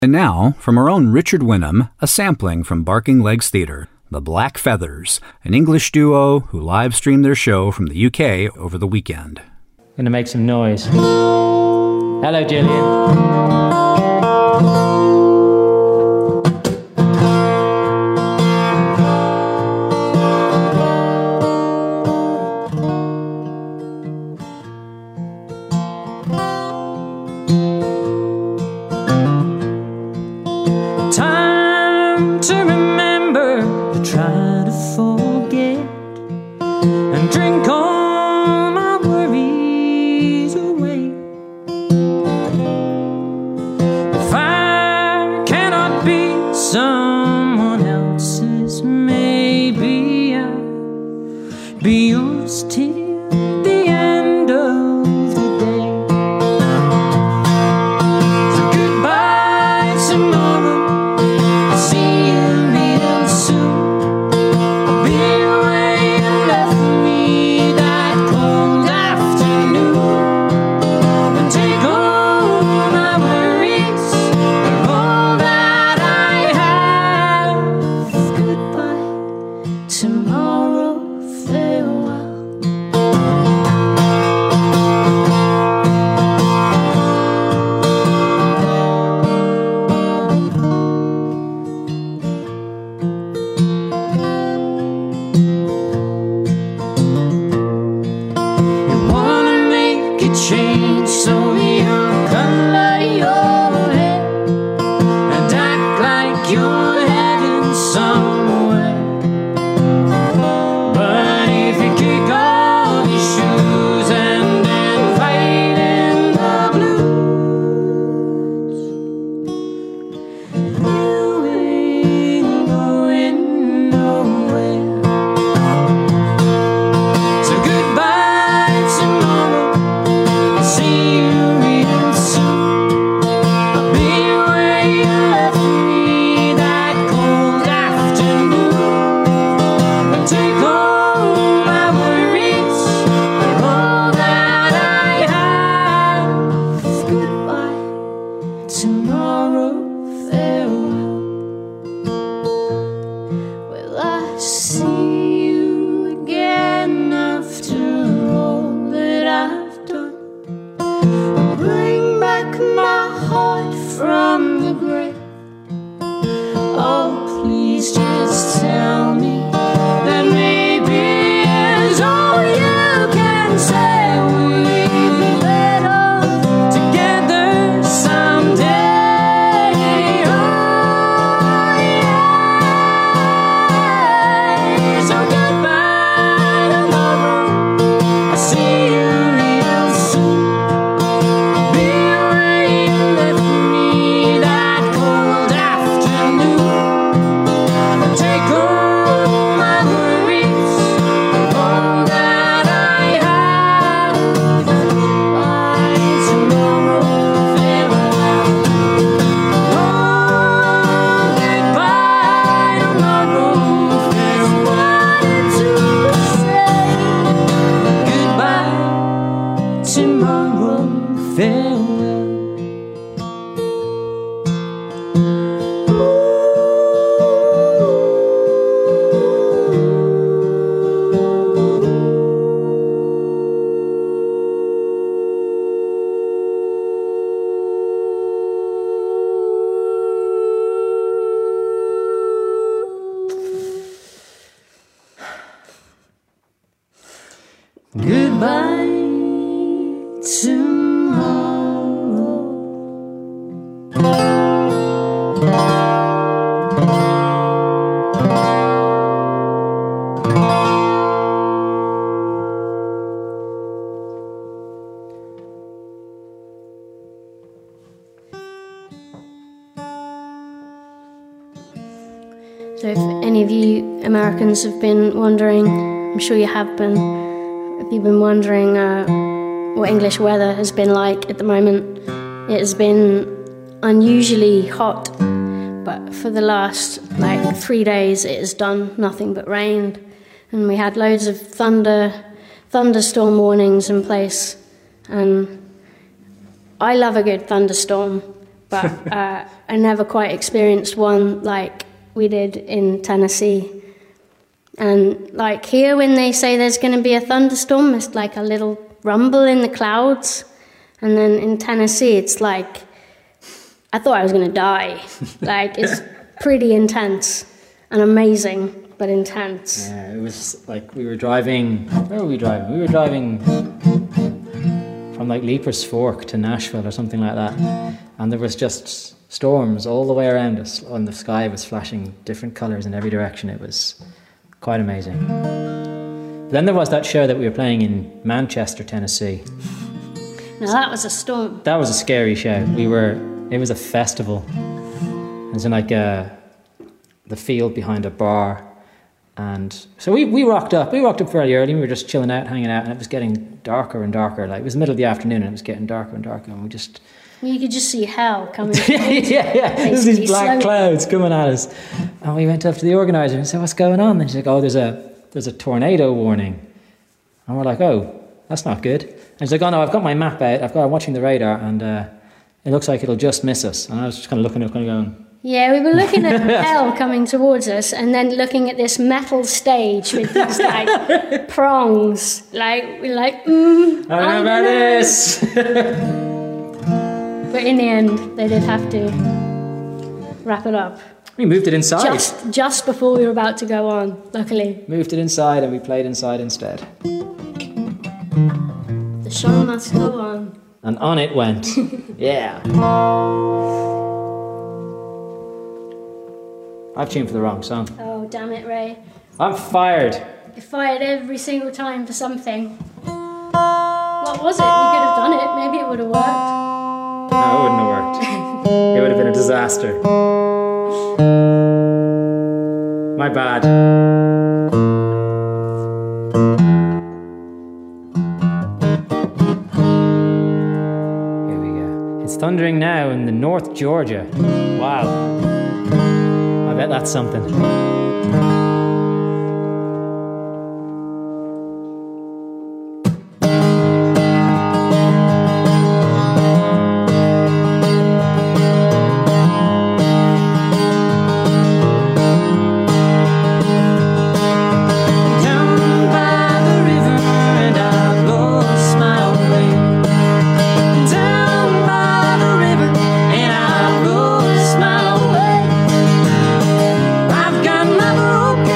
And now, from our own Richard Wynnum, a sampling from Barking Legs Theatre, The Black Feathers, an English duo who live-streamed their show from the UK over the weekend. I'm going to make some noise. Hello, Gillian. So if any of you Americans have been wondering, I'm sure you have been, if you've been wondering what English weather has been like at the moment, it has been unusually hot, but for the last 3 days it has done nothing but rained, and we had loads of thunderstorm warnings in place, and I love a good thunderstorm, but I never quite experienced one like we did in Tennessee. And like here, when they say there's going to be a thunderstorm, it's like a little rumble in the clouds. And then in Tennessee, it's like, I thought I was going to die. Like, it's pretty intense and amazing, but intense. Yeah, it was like we were driving, where were we driving? We were driving from like Leapers Fork to Nashville or something like that. And there was just storms all the way around us, and the sky was flashing different colours in every direction. It was quite amazing. Then there was that show that we were playing in Manchester, Tennessee. Now that was a storm. That was a scary show. It was a festival. It was in like the field behind a bar. And so we rocked up. We rocked up fairly early. We were just chilling out, hanging out, and it was getting darker and darker. Like, it was the middle of the afternoon and it was getting darker and darker, and we just... You could just see hell coming. yeah. There's these black clouds coming at us. And we went up to the organizer and said, "What's going on?" And she's like, "Oh, there's a tornado warning." And we're like, "Oh, that's not good." And she's like, "Oh no, I've got my map out. I'm watching the radar, and it looks like it'll just miss us." And I was just kind of looking up, kind of going... Yeah, we were looking at hell coming towards us, and then looking at this metal stage with these like prongs. Like, we're like, I don't know about this. But in the end, they did have to wrap it up. We moved it inside. Just before we were about to go on, luckily. Moved it inside, and we played inside instead. The show must go on. And on it went. Yeah. I've tuned for the wrong song. Oh, damn it, Ray. I'm fired. You're fired every single time for something. What was it? We could have done it. Maybe it would have worked. No, it wouldn't have worked. It would have been a disaster. My bad. Here we go. It's thundering now in the North Georgia. Wow. I bet that's something. I've got my broken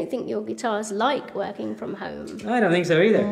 think your guitar's like working from home. I don't think so either.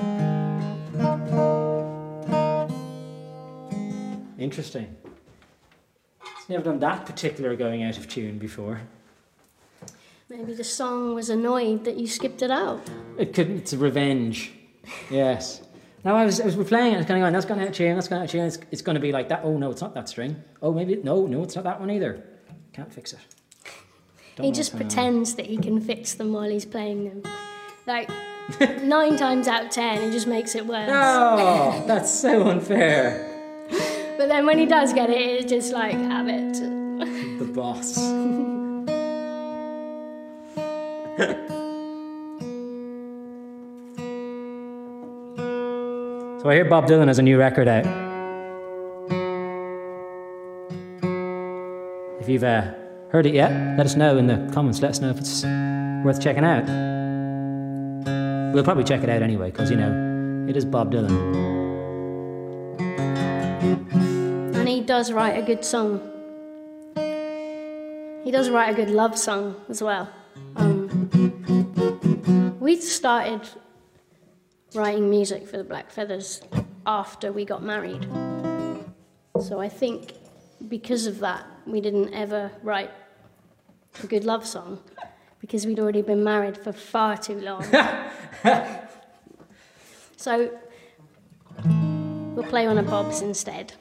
Interesting. It's never done that particular going out of tune before. Maybe the song was annoyed that you skipped it out. It's a revenge. Yes. Now we're playing it, it's going on, that's going out of tune, that's going out of tune, it's going to be like that. Oh no, it's not that string. Oh, maybe, no, it's not that one either. Can't fix it. He just pretends that he can fix them while he's playing them. Like, 9 times out of 10, he just makes it worse. Oh, that's so unfair. But then when he does get it, it's just like, have it. The boss. So I hear Bob Dylan has a new record out. If you've heard it yet, let us know in the comments. Let us know if it's worth checking out. We'll probably check it out anyway, because, you know, it is Bob Dylan. And he does write a good song. He does write a good love song as well. We started writing music for the Black Feathers after we got married. So I think because of that, we didn't ever write a good love song, because we'd already been married for far too long. So we'll play one of Bob's instead.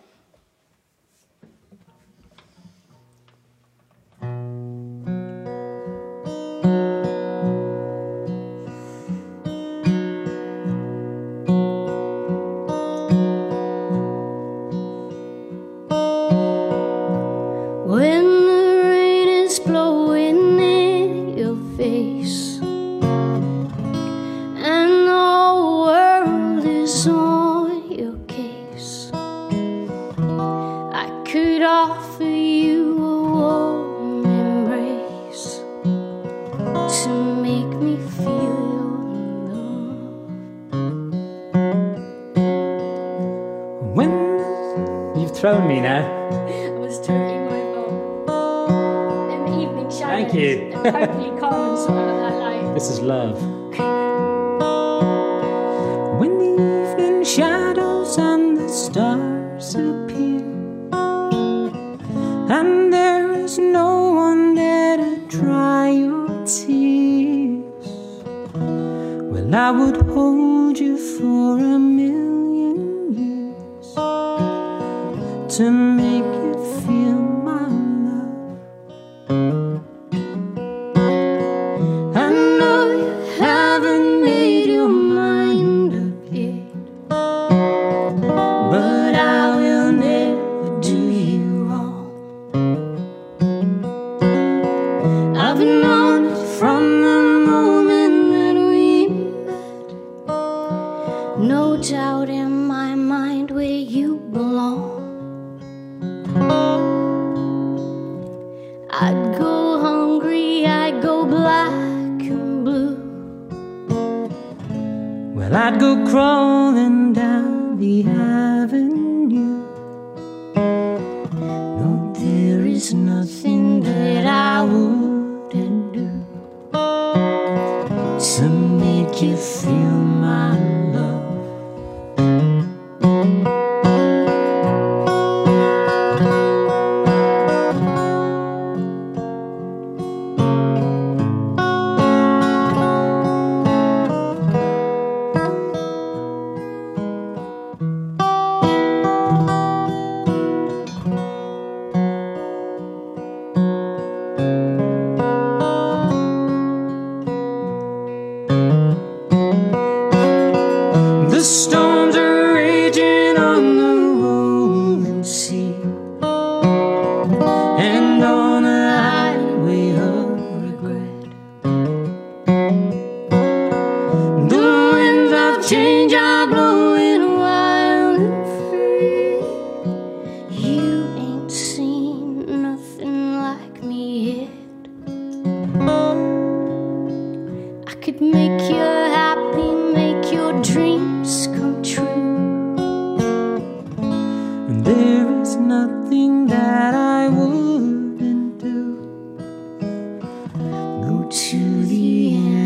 Thrown me now. It was totally my fault. In the evening shadows. Thank you. Totally calm and sort of that light. This is love. When the evening shadows and the stars appear, and there is no one there to dry your tears, well, I would hold you for a million years to make you feel my love. I know you haven't made your mind up yet, but I will never do you wrong. I've known it from the moment that we met. No doubt in my mind where you belong. I'd go hungry, I'd go black and blue. Well, I'd go crawling down the avenue. No, there is nothing that I wouldn't do to make you feel my love. The storms are raging on the rolling sea, and on a highway of regret. The winds of change are blowing wild and free. You ain't seen nothing like me yet. I could make you happy, make your dreams come true. And there is nothing that I wouldn't do. Go to the end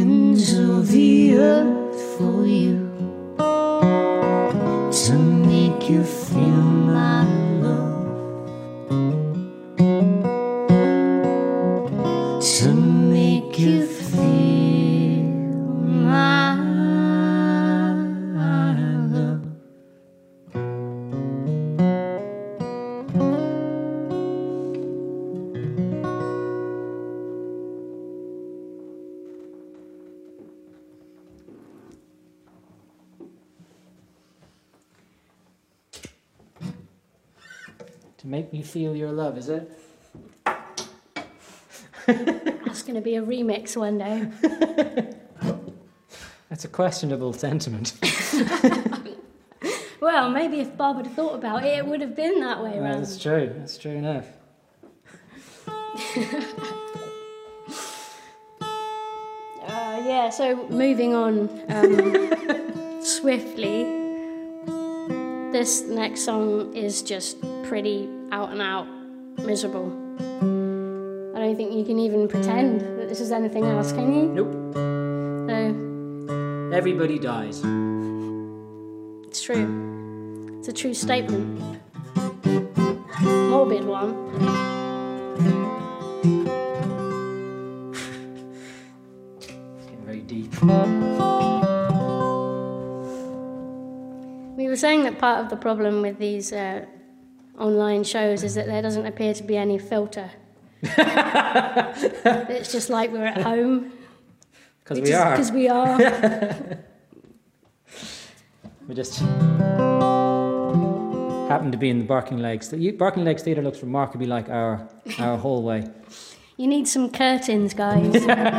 Make Me Feel Your Love, is it? That's going to be a remix one day. That's a questionable sentiment. Well, maybe if Bob had thought about it, it would have been that way Well, round. that's true. That's true enough. Yeah, so moving on swiftly, this next song is just pretty out and out miserable. I don't think you can even pretend that this is anything else, can you? Nope. No, Everybody dies. it's true. It's a true statement. Morbid one. It's getting very deep. We were saying that part of the problem with these online shows is that there doesn't appear to be any filter. It's just like we're at home. Because we are. Because we are. We just happen to be in the Barking Legs. The Barking Legs Theatre looks remarkably like our hallway. You need some curtains, guys.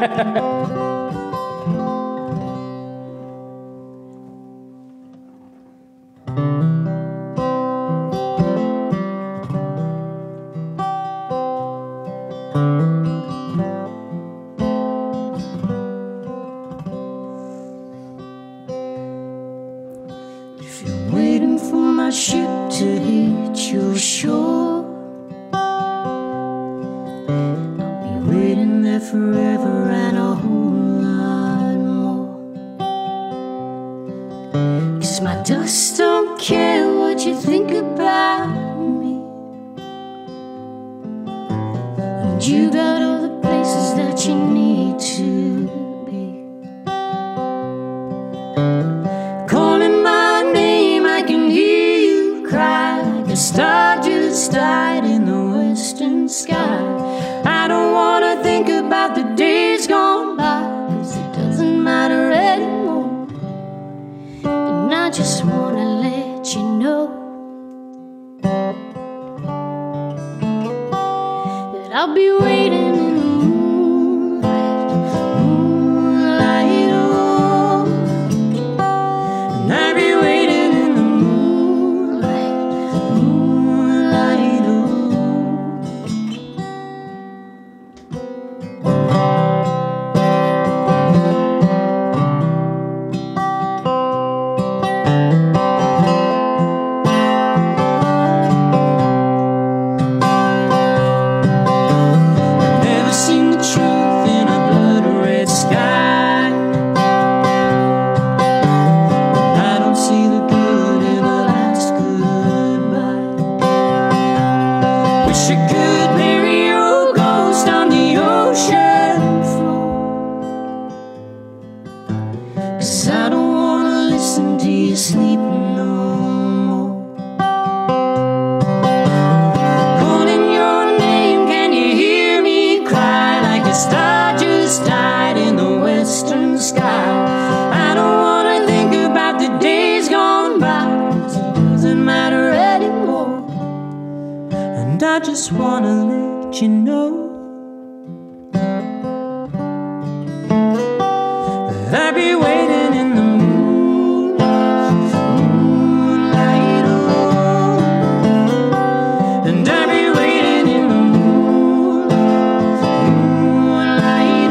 If you're waiting for my ship to hit your shore, I'll be waiting there forever and a whole lot more. 'Cause my dust don't care what you think about me, and you got all the places that you need to be. Calling my name, I can hear you cry like a star just died in the western sky. I don't wanna think about the days gone by, 'cause it doesn't matter anymore. And I just wanna let you know that I'll be waiting in the moonlight, moonlight, oh. And I'll be waiting in the moonlight, moonlight, oh. I've never seen the truth in a blood-red sky. I don't see the good in the last goodbye. Wish I could bury your ghost on the ocean floor, 'cause I don't wanna listen to you sleeping no more. Calling your name, can you hear me cry like a star just died in the western sky? I don't wanna think about the days gone by, 'cause it doesn't matter anymore. And I just wanna let you know that I'll be waiting in the moonlight, moonlight, oh. And I'll be waiting in the moonlight, moonlight,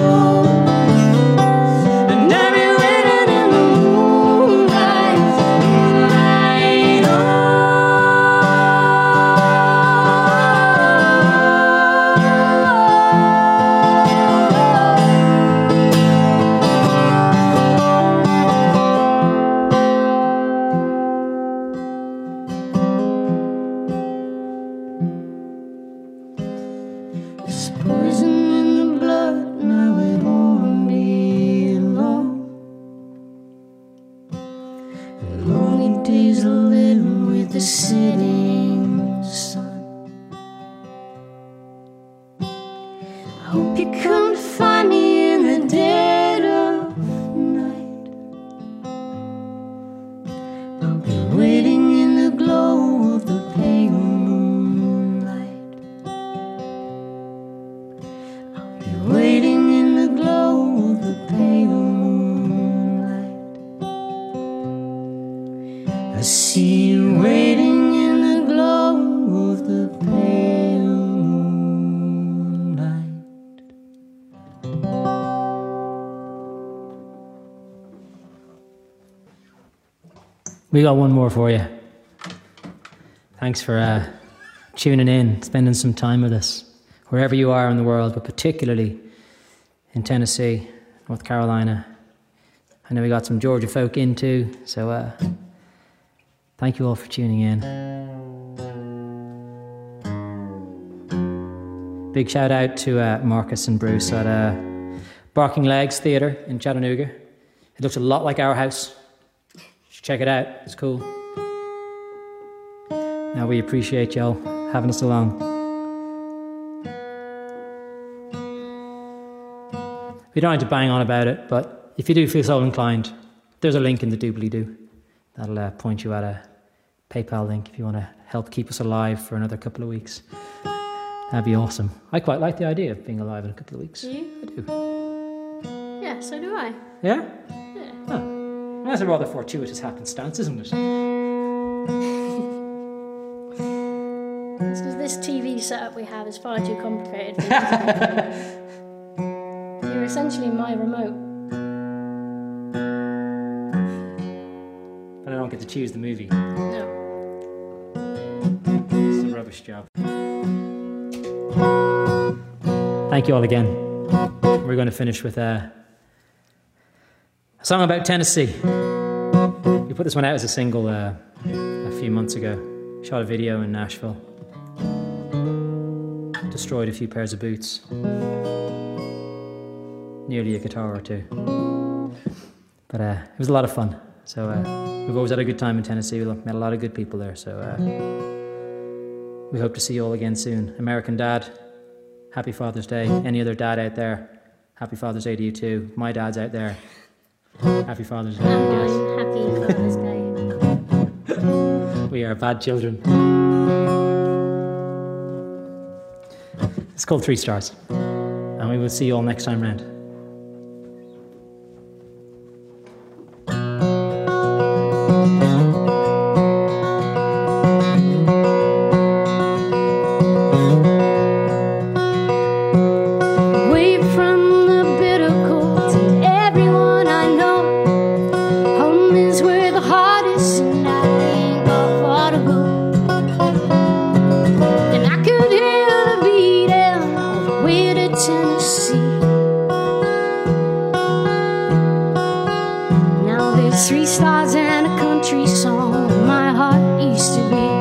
oh. And I'll be waiting in the moonlight, moonlight, oh. We got one more for you. Thanks for tuning in, spending some time with us, wherever you are in the world, but particularly in Tennessee, North Carolina. I know we got some Georgia folk in too, so thank you all for tuning in. Big shout out to Marcus and Bruce at Barking Legs Theatre in Chattanooga. It looks a lot like our house. You should check it out, it's cool. Now we appreciate y'all having us along. We don't need to bang on about it, but if you do feel so inclined, there's a link in the doobly-doo. That'll point you at a PayPal link if you want to help keep us alive for another couple of weeks. That'd be awesome. I quite like the idea of being alive in a couple of weeks. Do you? I do. Yeah, so do I. Yeah? Yeah. Oh. That's a rather fortuitous happenstance, isn't it? It's because this TV setup we have is far too complicated. You're essentially my remote. But I don't get to choose the movie. No. It's a rubbish job. Thank you all again. We're going to finish with a song about Tennessee. We put this one out as a single a few months ago. Shot a video in Nashville. Destroyed a few pairs of boots. Nearly a guitar or two. But it was a lot of fun. So we've always had a good time in Tennessee. We met a lot of good people there. So we hope to see you all again soon. American Dad, happy Father's Day. Any other dad out there, happy Father's Day to you too. My dad's out there. Happy Father's Day, And I guess. mine, happy Father's Day. We are bad children. It's called 3 Stars. And we will see you all next time round. Away from the bitter cold and everyone I know. Home is where the heart is, and I ain't got far to go. And I could hear the beating all the way to Tennessee. Now there's 3 stars and a country song where my heart used to be.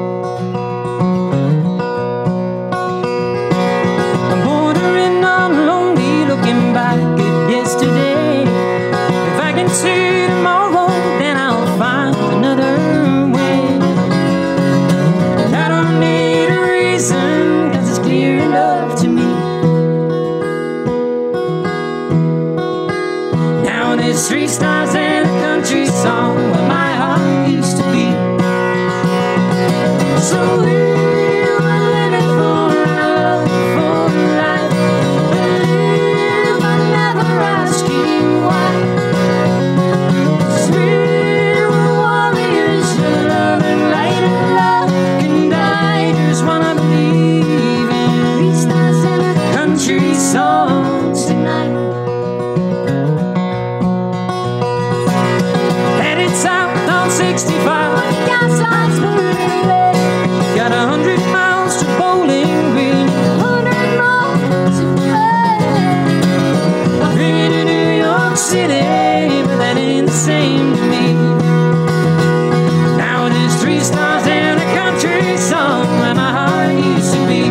I'm bordering on lonely, looking back at yesterday. If I can see tomorrow, then I'll find another way. And I don't need a reason, 'cause it's clear enough to me. Now there's 3 stars and a country song where my heart used to be. So we were living for love, for life. Believe I never ask you why. 'Cause we were warriors of love and light and love. And I just wanna believe in 3 stars and a country songs tonight. Headed south on 65. Got signs for LA. Got 100 miles to Bowling Green. 100 more to play. Been to New York City, but that ain't the same to me. Now there's 3 stars and a country song where my heart used to be.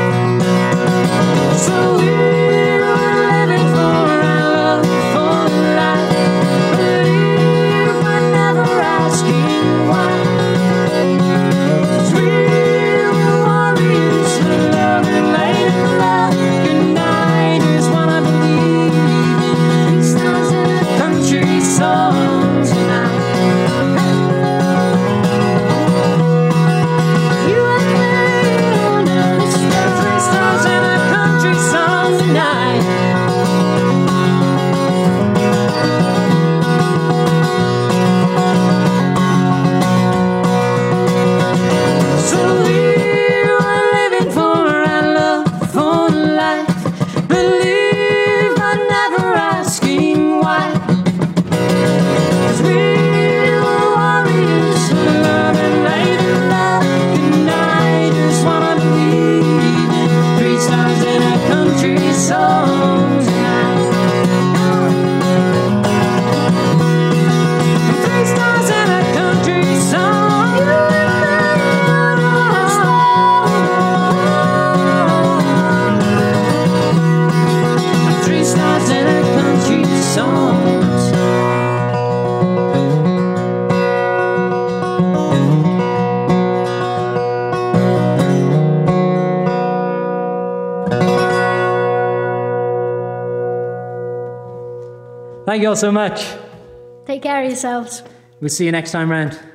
So we were living for our love, for life. Believe I never ask you why. 'Cause we were warriors of love and light and love. And I just wanna believe in 3 stars and a country songs Thank you all so much. Take care of yourselves. We'll see you next time round.